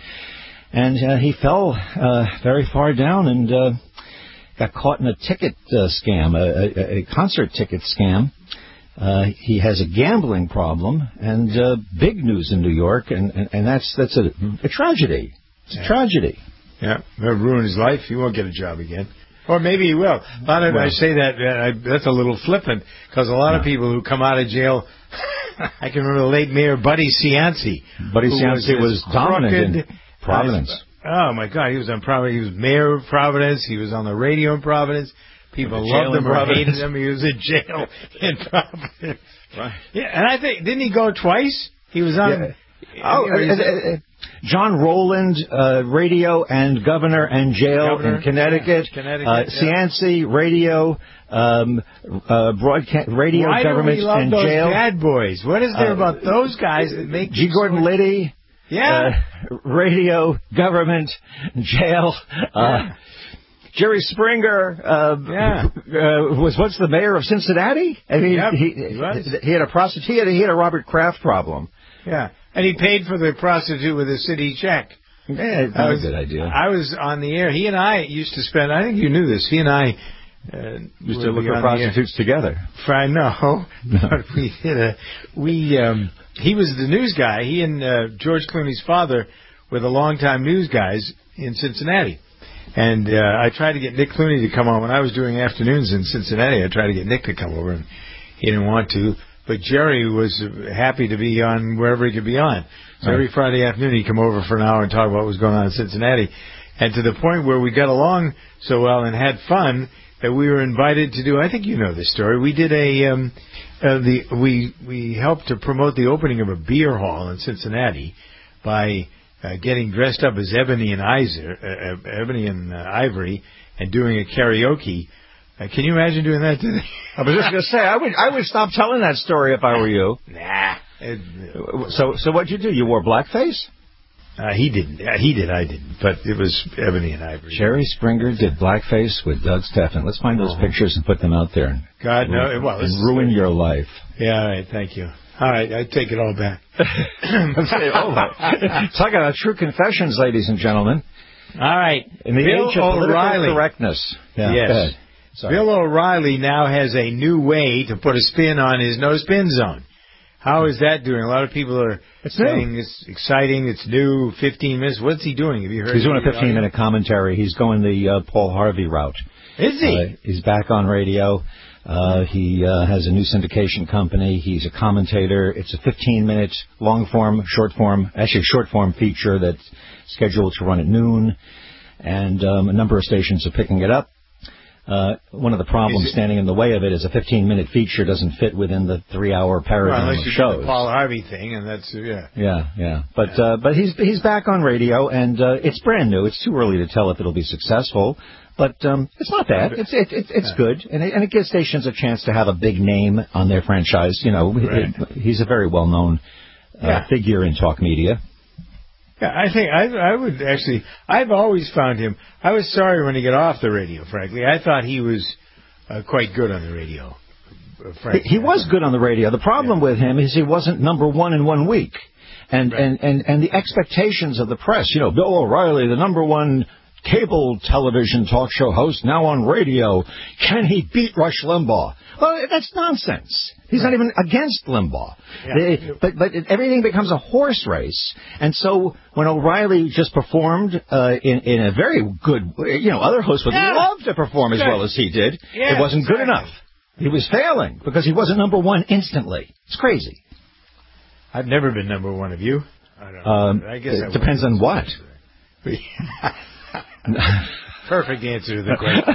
And uh, he fell uh, very far down and uh, got caught in a ticket uh, scam, a, a, a concert ticket scam. Uh, he has a gambling problem, and uh, big news in New York, and, and, and that's that's a, a tragedy. It's a Yeah. tragedy. Yeah, that'll ruin his life. He won't get a job again. Or maybe he will. A lot of, Well- I say that, uh, I, that's a little flippant, because a lot of people who come out of jail, I can remember the late Mayor Buddy Cianci. Buddy who Cianci as was dominant in crooked Providence. as- oh, my God. He was on Providence. He was mayor of Providence. He was on the radio in Providence. People Went to jail loved him in or hated Providence. him. He was in jail in Providence. Right. Yeah, and I think, didn't he go twice? He was on... Yeah. Oh, you know, uh, he's- uh, uh, John Rowland, uh, radio and governor and jail Governor, in Connecticut. yeah, Connecticut, uh, yeah. Cianci, radio, um, uh, broadcast, radio, Why government, do we love and those jail. bad boys? What is there Uh, about those guys that make G. them Gordon so- Liddy. Yeah. Uh, radio, government, jail. Uh, Yeah. Jerry Springer uh, Yeah. uh, was once the mayor of Cincinnati. I mean, Yep, he, he was. he had a prostitute. He had a, he had a Robert Kraft problem. Yeah, and he paid for the prostitute with a city check. Yeah, I not was, a good idea. I was on the air. He and I used to spend. I think you knew this. He and I uh, Used would to look be for on the air. prostitutes together. I know, but we did a. We um, he was the news guy. He and uh, George Clooney's father were the longtime news guys in Cincinnati. And uh, I tried to get Nick Clooney to come on when I was doing afternoons in Cincinnati. I tried to get Nick to come over, and he didn't want to. but Jerry was happy to be on wherever he could be on. So every Friday afternoon he'd come over for an hour and talk about what was going on in Cincinnati. And to the point where we got along so well and had fun that we were invited to do, I think you know this story, we did a, um, uh, the we we helped to promote the opening of a beer hall in Cincinnati by uh, getting dressed up as Ebony and Iser, uh, uh, Ebony and uh, Ivory and doing a karaoke. Uh, can you imagine doing that today? I was just going to say, I would I would stop telling that story if I were you. Nah. It, uh, so so what'd you do? You wore blackface? Uh, he didn't. Uh, he did. I didn't. But it was Ebony and Ivory. Jerry Springer did blackface with Doug Steffen. Let's find those oh. pictures and put them out there. God, no. Well, and ruin your life. Yeah, all right. Thank you. All right. I take it all back. Talk about true confessions, ladies and gentlemen. All right. In the Bill age of political O'Reilly. correctness. Yeah, yes. Bill O'Reilly now has a new way to put a spin on his no spin zone. How is that doing? A lot of people are it's saying new. it's exciting, it's new, fifteen minutes. What's he doing? Have you heard? He's doing a fifteen-minute commentary. He's going the uh, Paul Harvey route. Is he? Uh, he's back on radio. Uh, he uh, has a new syndication company. He's a commentator. It's a fifteen-minute long-form, short-form, actually short-form feature that's scheduled to run at noon. And um, a number of stations are picking it up. Uh, one of the problems standing in the way of it is a fifteen-minute feature doesn't fit within the three-hour paradigm well, unless of you shows. do the Paul Harvey thing, and that's uh, yeah. Yeah, yeah. But yeah. Uh, but he's he's back on radio, and uh, it's brand new. It's too early to tell if it'll be successful, but um, it's not bad. It's it, it, it's good, and it, and it gives stations a chance to have a big name on their franchise. You know, right. it, he's a very well-known uh, yeah. figure in talk media. Yeah, I think I, I would actually. I've always found him. I was sorry when he got off the radio. Frankly, I thought he was uh, quite good on the radio. Uh, frankly, he, he was good on the radio. The problem yeah. with him is he wasn't number one in one week, and right. and, and and the expectations of the press. You know, Bill O'Reilly, the number one cable television talk show host, now on radio. Can he beat Rush Limbaugh? Well, that's nonsense. He's right. not even against Limbaugh. Yeah. They, but but it, everything becomes a horse race. And so when O'Reilly just performed uh, in, in a very good, you know, other hosts would yeah. love to perform as well as he did. Yeah, it wasn't exactly. good enough. He was failing because he wasn't number one instantly. It's crazy. I've never been number one. Have you? I don't know. Um, I guess it I depends on what. Perfect answer to the question.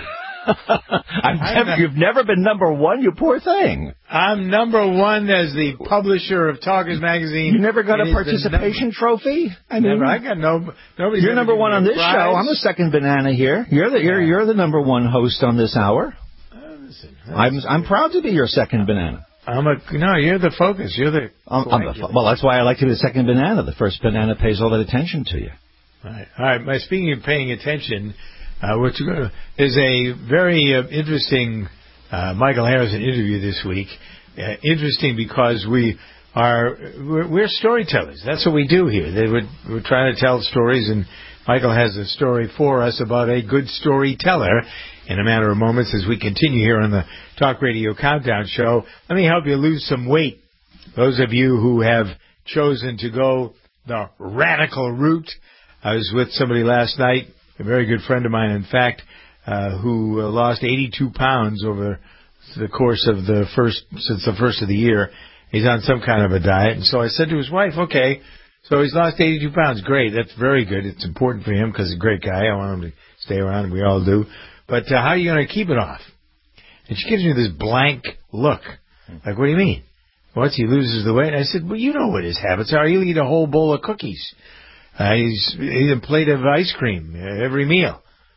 I've never, you've never been number one, you poor thing. I'm number one as the publisher of Talkers Magazine. You never got a participation trophy? I mean, never. I got no. Nobody's you're number one on this prize. show. I'm the second banana here. You're the you're you're the number one host on this hour. Uh, listen, I'm I'm proud to be your second banana. I'm a no. You're the focus. You're the. I'm, I'm the well, that's why I like to be the second banana. The first banana pays all that attention to you. All right. All right. My speaking of paying attention. Uh, what you're gonna, there's a very uh, interesting uh, Michael Harrison interview this week. Uh, interesting because we are we're, we're storytellers. That's what we do here. They would, we're trying to tell stories, and Michael has a story for us about a good storyteller. In a matter of moments, as we continue here on the Talk Radio Countdown Show, let me help you lose some weight. Those of you who have chosen to go the radical route. I was with somebody last night. A very good friend of mine, in fact, uh, who uh, lost eighty-two pounds over the course of the first, since the first of the year. He's on some kind of a diet. And so I said to his wife, okay, so he's lost eighty-two pounds. Great. That's very good. It's important for him because he's a great guy. I want him to stay around. We all do. But uh, how are you going to keep it off? And she gives me this blank look. Like, what do you mean? Once he loses the weight? I said, well, you know what his habits are. He'll eat a whole bowl of cookies. Uh, he's eats a plate of ice cream uh, every meal,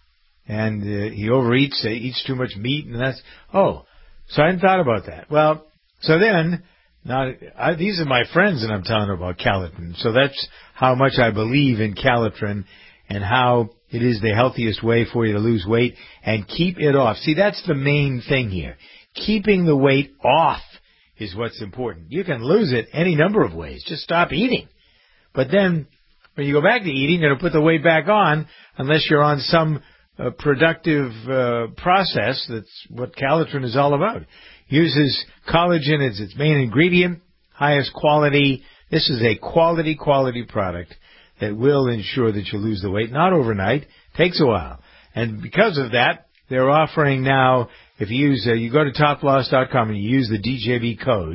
and uh, he overeats. Uh, eats too much meat, and that's oh. So I hadn't thought about that. Well, so then now I, these are my friends, and I'm telling them about Calitrin. So that's how much I believe in Calitrin, and how it is the healthiest way for you to lose weight and keep it off. See, that's the main thing here. Keeping the weight off is what's important. You can lose it any number of ways. Just stop eating, but then. When you go back to eating, you're going to put the weight back on unless you're on some uh, productive uh, process. That's what Calitrin is all about. Uses collagen as its main ingredient, highest quality. This is a quality, quality product that will ensure that you lose the weight. Not overnight. Takes a while. And because of that, they're offering now, if you use, uh, you go to top loss dot com and you use the D J V code,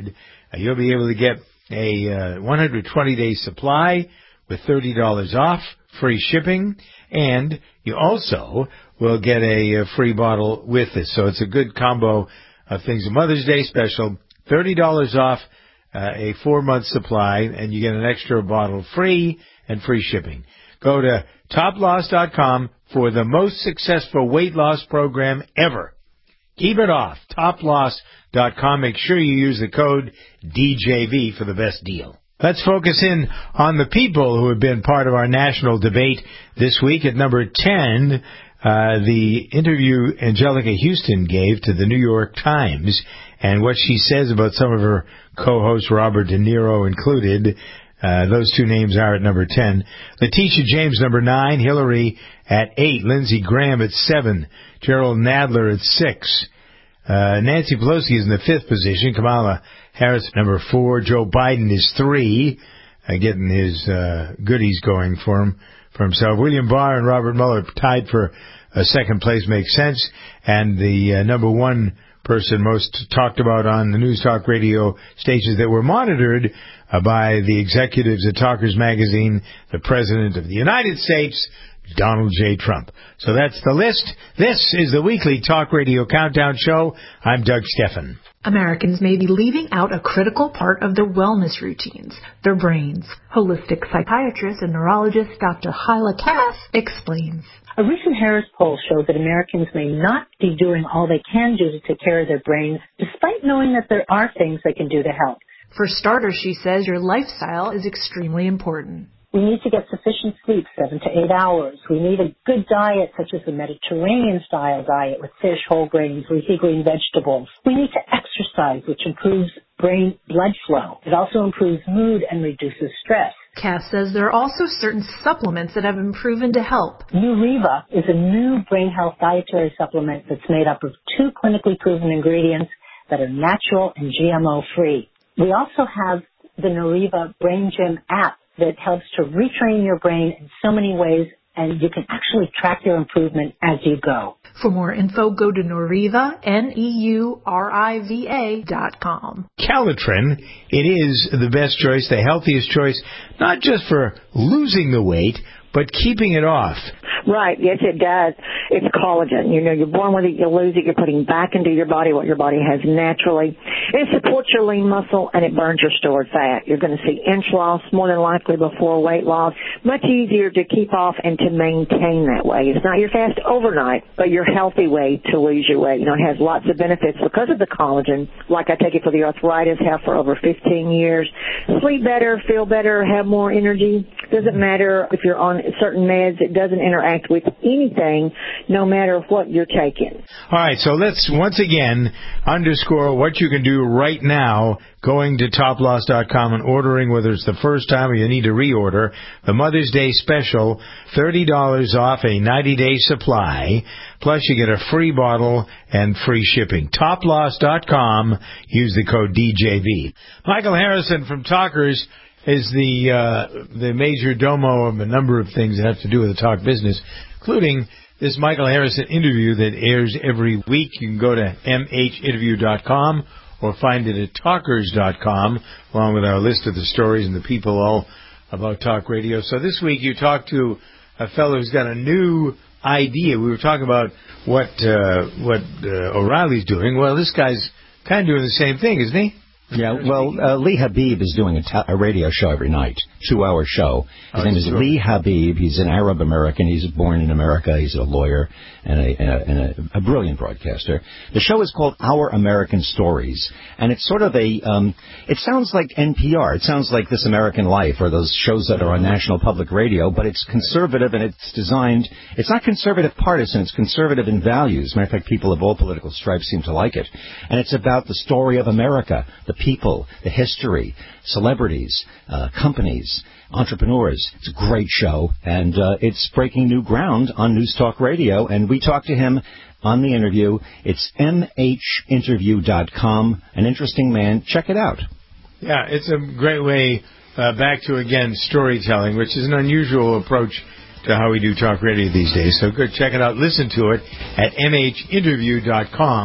Uh, you'll be able to get a uh, one hundred twenty day supply with thirty dollars off, free shipping, and you also will get a, a free bottle with this. So it's a good combo of things. A Mother's Day special, thirty dollars off, uh, a four-month supply, and you get an extra bottle free and free shipping. Go to top loss dot com for the most successful weight loss program ever. Keep it off. top loss dot com. Make sure you use the code D J V for the best deal. Let's focus in on the people who have been part of our national debate this week. At number ten, uh, the interview Angelica Houston gave to the New York Times and what she says about some of her co-hosts, Robert De Niro included. Uh, those two names are at number ten. Letitia James, number nine. Hillary at eight. Lindsey Graham at seven. Gerald Nadler at six. Uh, Nancy Pelosi is in the fifth position. Kamala Harris, number four. Joe Biden is three, uh, getting his uh, goodies going for him for himself. William Barr and Robert Mueller tied for uh, second place. Makes sense. And the uh, number one person most talked about on the News Talk radio stations that were monitored uh, by the executives at Talkers Magazine, the President of the United States, Donald J. Trump. So that's the list. This is the weekly Talk Radio Countdown Show. I'm Doug Steffen. Americans may be leaving out a critical part of their wellness routines, their brains. Holistic psychiatrist and neurologist Doctor Hyla Cass explains. A recent Harris poll showed that Americans may not be doing all they can do to take care of their brains, despite knowing that there are things they can do to help. For starters, she says your lifestyle is extremely important. We need to get sufficient sleep, seven to eight hours. We need a good diet, such as a Mediterranean-style diet with fish, whole grains, leafy green vegetables. We need to exercise, which improves brain blood flow. It also improves mood and reduces stress. Cass says there are also certain supplements that have been proven to help. Neuriva is a new brain health dietary supplement that's made up of two clinically proven ingredients that are natural and G M O-free. We also have the Neuriva Brain Gym app that helps to retrain your brain in so many ways, and you can actually track your improvement as you go. For more info, go to Neuriva, N E U R I V A dot com. Calitrin, it is the best choice, the healthiest choice, not just for losing the weight, but keeping it off. Right, yes it does. It's collagen. You know, you're born with it, you lose it, you're putting back into your body what your body has naturally. It supports your lean muscle and it burns your stored fat. You're going to see inch loss more than likely before weight loss. Much easier to keep off and to maintain that way. It's not your fast overnight, but your healthy way to lose your weight. You know, it has lots of benefits because of the collagen, like I take it for the arthritis, have for over fifteen years. Sleep better, feel better, have more energy. Doesn't matter if you're on certain meds, it doesn't interact with anything, no matter what you're taking. All right, so let's once again underscore what you can do right now, going to top loss dot com and ordering, whether it's the first time or you need to reorder, the Mother's Day special, thirty dollars off a ninety day supply, plus you get a free bottle and free shipping. top loss dot com, use the code D J V. Michael Harrison from Talkers is the uh, the major domo of a number of things that have to do with the talk business, including this Michael Harrison interview that airs every week. You can go to M H interview dot com or find it at talkers dot com, along with our list of the stories and the people all about talk radio. So this week you talked to a fellow who's got a new idea. We were talking about what uh, what uh, O'Reilly's doing. Well, this guy's kind of doing the same thing, isn't he? Yeah, well, uh, Lee Habib is doing a, ta- a radio show every night, two-hour show. His oh, name is sure. Lee Habib. He's an Arab American. He's born in America. He's a lawyer and, a, and, a, and a, a brilliant broadcaster. The show is called Our American Stories, and it's sort of a, um, it sounds like N P R. It sounds like This American Life or those shows that are on National Public Radio, but it's conservative and it's designed, it's not conservative partisan, it's conservative in values. As a matter of fact, people of all political stripes seem to like it. And it's about the story of America, the people, the history, celebrities, uh, companies, entrepreneurs. It's a great show, and uh, it's breaking new ground on News Talk Radio, and we talked to him on the interview. It's M H interview dot com. An interesting man. Check it out. Yeah, it's a great way uh, back to, again, storytelling, which is an unusual approach to how we do talk radio these days. So go check it out. Listen to it at M H interview dot com.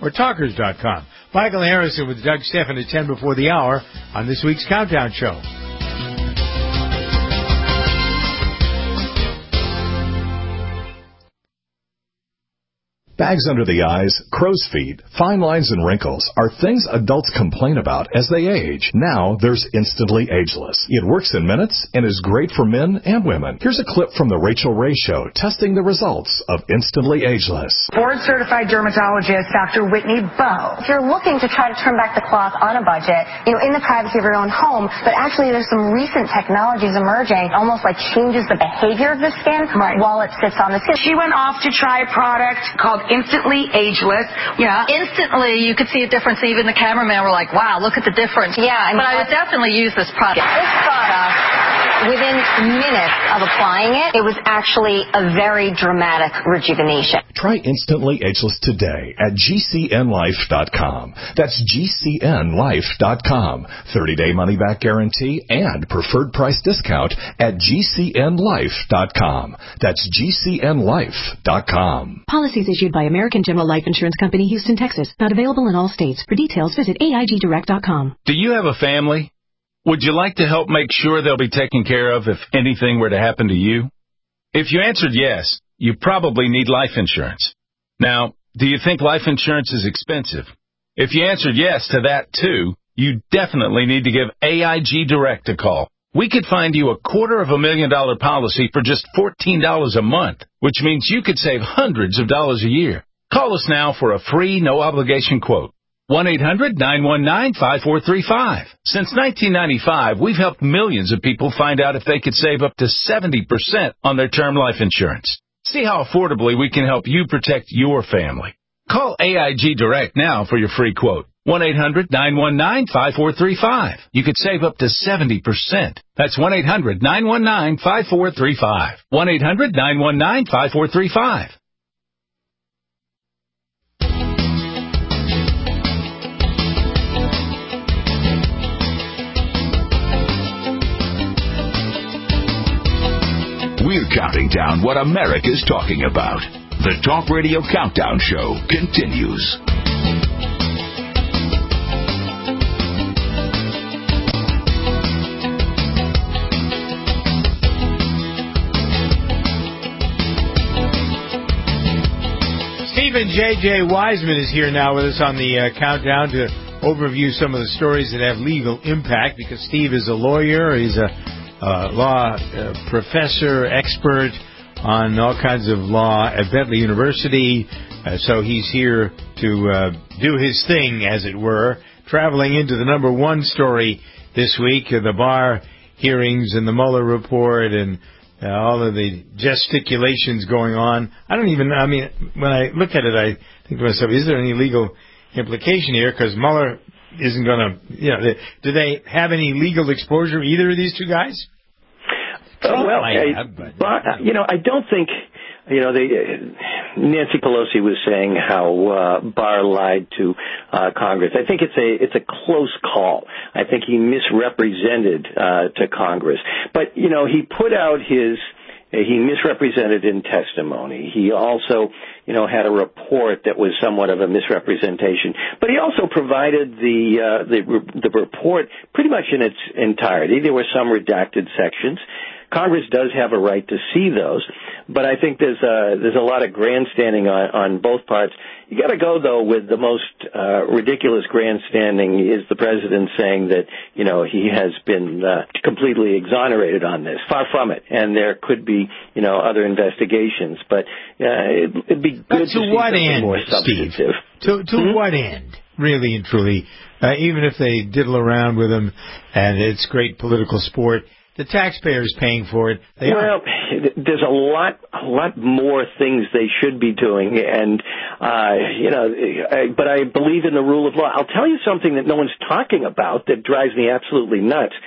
or talkers dot com. Michael Harrison with Doug Stephan at ten before the hour on this week's Countdown Show. Bags under the eyes, crow's feet, fine lines, and wrinkles are things adults complain about as they age. Now there's Instantly Ageless. It works in minutes and is great for men and women. Here's a clip from the Rachel Ray Show testing the results of Instantly Ageless. Board-certified dermatologist Doctor Whitney Bowe. If you're looking to try to turn back the clock on a budget, you know, in the privacy of your own home, but actually there's some recent technologies emerging, almost like changes the behavior of the skin right. while it sits on the skin. She went off to try a product called Instantly Ageless. Yeah. Instantly, you could see a difference. Even the cameraman were like, wow, look at the difference. Yeah. I mean, but I would definitely use this product. This product, within minutes of applying it, it was actually a very dramatic rejuvenation. Try Instantly Ageless today at G C N life dot com. That's G C N life dot com. thirty-day money-back guarantee and preferred price discount at G C N life dot com. That's G C N life dot com. Policies issued by American General Life Insurance Company, Houston, Texas. Not available in all states. For details, visit A I G direct dot com. Do you have a family? Would you like to help make sure they'll be taken care of if anything were to happen to you? If you answered yes, you probably need life insurance. Now, do you think life insurance is expensive? If you answered yes to that too, you definitely need to give A I G Direct a call. We could find you a quarter of a million dollar policy for just fourteen dollars a month, which means you could save hundreds of dollars a year. Call us now for a free, no-obligation quote. one eight hundred nine one nine five four three five. Since nineteen ninety-five, we've helped millions of people find out if they could save up to seventy percent on their term life insurance. See how affordably we can help you protect your family. Call A I G Direct now for your free quote. one eight hundred nine one nine five four three five. You could save up to seventy percent. That's one eight hundred nine one nine five four three five. one eight hundred nine one nine five four three five. We're counting down what America's talking about. The Talk Radio Countdown Show continues. Stephen J J. Wiseman is here now with us on the uh, countdown to overview some of the stories that have legal impact, because Steve is a lawyer. He's a uh, law uh, professor, expert on all kinds of law at Bentley University. Uh, so he's here to uh, do his thing, as it were, traveling into the number one story this week, uh, the Barr hearings and the Mueller report and uh, all of the gesticulations going on. I don't even, I mean, when I look at it, I think to myself, is there any legal implication here? Because Mueller isn't going to, you know, they, do they have any legal exposure, either of these two guys? Uh, well, I, have, but, but, you know, I don't think, you know, they, uh, Nancy Pelosi was saying how uh, Barr lied to uh, Congress. I think it's a it's a close call. I think he misrepresented uh, to Congress. But, you know, he put out his, he misrepresented in testimony. He also, you know, had a report that was somewhat of a misrepresentation. But he also provided the uh, the, the report pretty much in its entirety. There were some redacted sections. Congress does have a right to see those, but I think there's a, there's a lot of grandstanding on, on both parts. You got to go, though, with the most uh, ridiculous grandstanding is the president saying that, you know, he has been uh, completely exonerated on this. Far from it, and there could be, you know, other investigations, but uh, it, it'd be good but to, to see what something end, more substantive. Steve? To, to hmm? what end, really and truly? Uh, even if they diddle around with him and it's great political sport, the taxpayer's paying for it. They well, are. There's a lot, a lot more things they should be doing, and uh, you know. I, but I believe in the rule of law. I'll tell you something that no one's talking about that drives me absolutely nuts.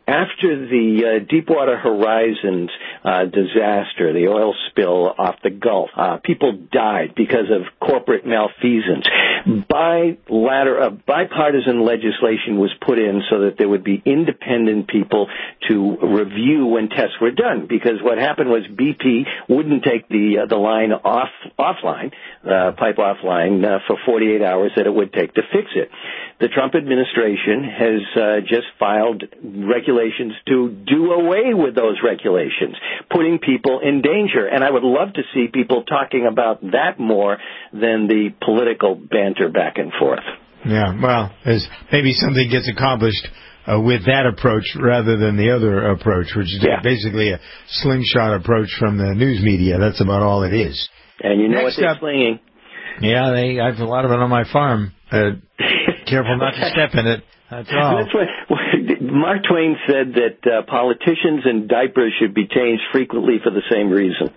after the uh, Deepwater Horizons uh, disaster, the oil spill off the Gulf, uh, people died because of corporate malfeasance. Bilateral, uh, bipartisan legislation was put in so that there would be independent people to review when tests were done, because what happened was B P wouldn't take the uh, the line off offline, uh, pipe offline uh, for forty-eight hours that it would take to fix it. The Trump administration has uh, just filed regulations to do away with those regulations, putting people in danger. And I would love to see people talking about that more than the political banter back and forth. Yeah, well, as maybe something gets accomplished uh, with that approach rather than the other approach, which is yeah. basically a slingshot approach from the news media. That's about all it is. And you know Next what they're up, slinging? Yeah, they. I have a lot of it on my farm. Uh, careful not to step in it. That's all. That's what Mark Twain said, that uh, politicians and diapers should be changed frequently for the same reason.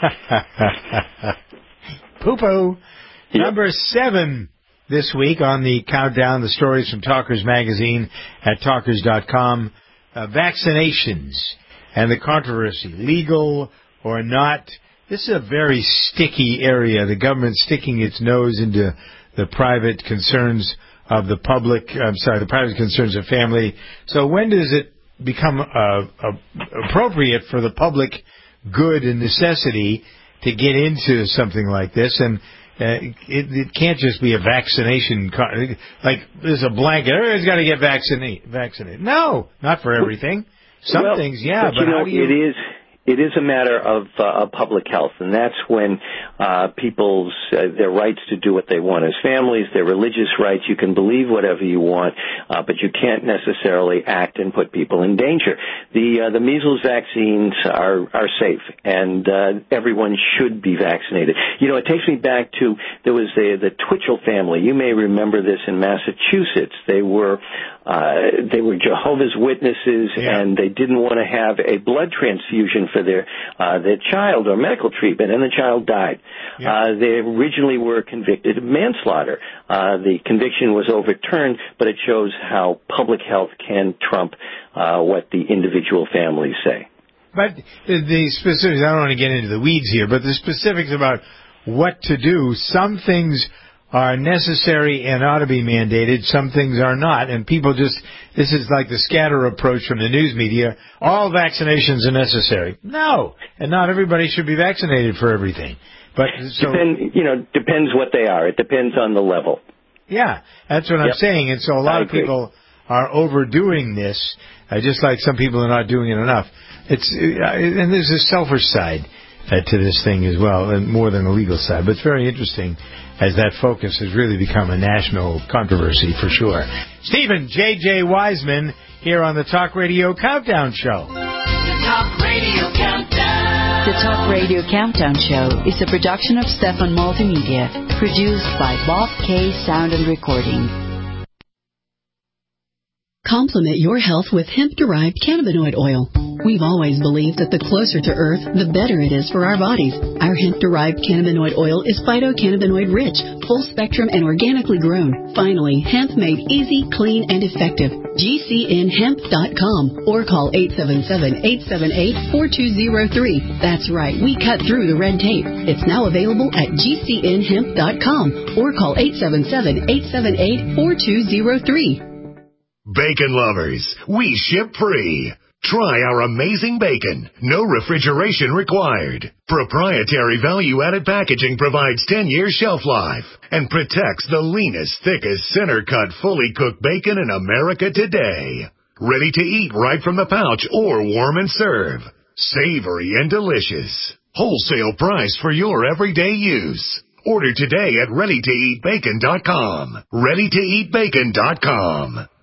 Poo-poo. Yep. Number seven this week on the countdown, the stories from Talkers Magazine at talkers dot com. Uh, vaccinations and the controversy, legal or not. This is a very sticky area. The government's sticking its nose into the private concerns of the public. I'm sorry, the private concerns of family. So when does it become uh, uh, appropriate for the public good and necessity to get into something like this? And uh, it, it can't just be a vaccination, co- like there's a blanket, everybody's got to get vaccinated. vaccinated. No, not for everything. Some well, things, yeah, but, but you know, how do you... It is... It is a matter of, uh, of public health, and that's when uh, people's uh, their rights to do what they want as families, their religious rights. You can believe whatever you want, uh, but you can't necessarily act and put people in danger. The uh, the measles vaccines are are safe, and uh, everyone should be vaccinated. You know, it takes me back to there was the the Twitchell family. You may remember this in Massachusetts. They were uh, they were Jehovah's Witnesses, yeah. and they didn't want to have a blood transfusion for their uh, their child or medical treatment, and the child died. Yeah. Uh, they originally were convicted of manslaughter. Uh, the conviction was overturned, but it shows how public health can trump uh, what the individual families say. But the specifics, I don't want to get into the weeds here, but the specifics about what to do, some things are necessary and ought to be mandated. Some things are not. And people just, this is like the scatter approach from the news media. All vaccinations are necessary. No. And not everybody should be vaccinated for everything. But so, Depend, you know, depends what they are. It depends on the level. Yeah, that's what I'm yep. saying. And so a lot I of agree. people are overdoing this, uh, just like some people are not doing it enough. It's uh, and there's a selfish side uh, to this thing as well, and more than the legal side. But it's very interesting as that focus has really become a national controversy for sure. Stephen J J. Wiseman here on the Talk Radio Countdown Show. The Talk Radio Countdown. The Talk Radio Countdown Show is a production of Stefan Multimedia, produced by Bob K. Sound and Recording. Complement your health with hemp-derived cannabinoid oil. We've always believed that the closer to Earth, the better it is for our bodies. Our hemp-derived cannabinoid oil is phytocannabinoid-rich, full-spectrum, and organically grown. Finally, hemp made easy, clean, and effective. G C N hemp dot com or call eight seven seven, eight seven eight, four two zero three. That's right, we cut through the red tape. It's now available at G C N hemp dot com or call eight seven seven, eight seven eight, four two zero three. Bacon lovers, we ship free. Try our amazing bacon. No refrigeration required. Proprietary value-added packaging provides ten years shelf life and protects the leanest, thickest, center-cut, fully cooked bacon in America today. Ready to eat right from the pouch or warm and serve. Savory and delicious. Wholesale price for your everyday use. Order today at ready to eat bacon dot com. ready to eat bacon dot com.